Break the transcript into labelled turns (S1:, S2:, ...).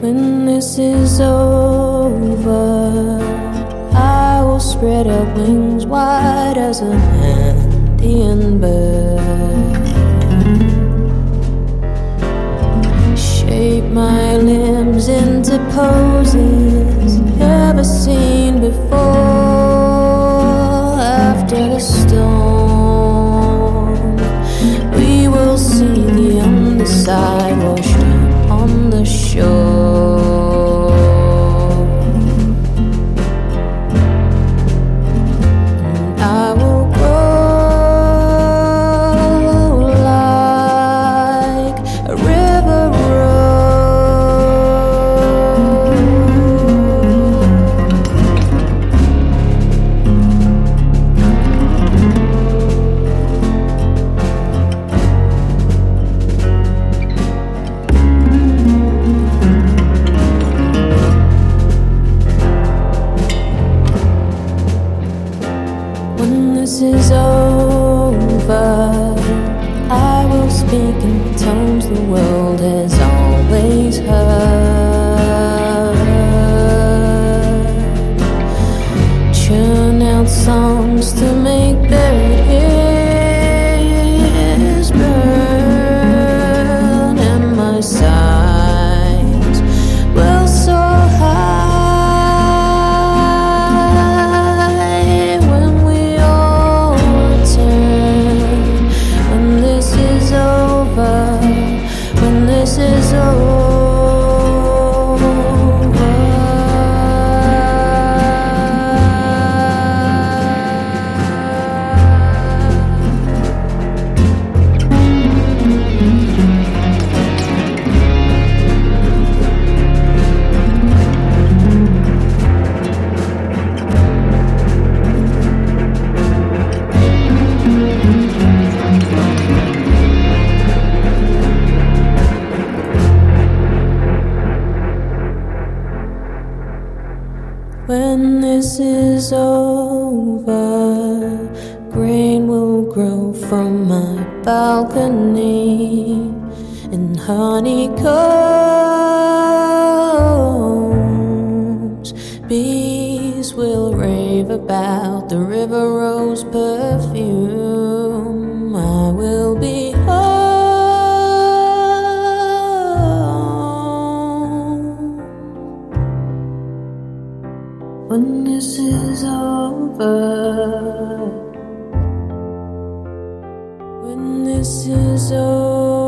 S1: When this is over, I will spread out wings wide as an Andean bird. Shape my limbs into poses never seen before. After the storm, we will see the underside washed out on the shore. And I will grow like a river When this is over, I will speak in tones the world has always heard. Churn out songs to make buried ears burn, and my sighs will soar high when we all return. When this is over, when this is over. When this is over, grain will grow from my balcony in honeycombs. Bees will rave about the river rose perfume. I will be home when this is over. When this is over.